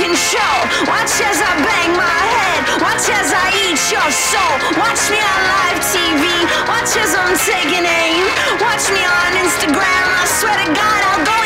control. Watch as I bang my head. Watch as I eat your soul. Watch me on live TV. Watch as I'm taking aim. Watch me on Instagram. I swear to God, I'll go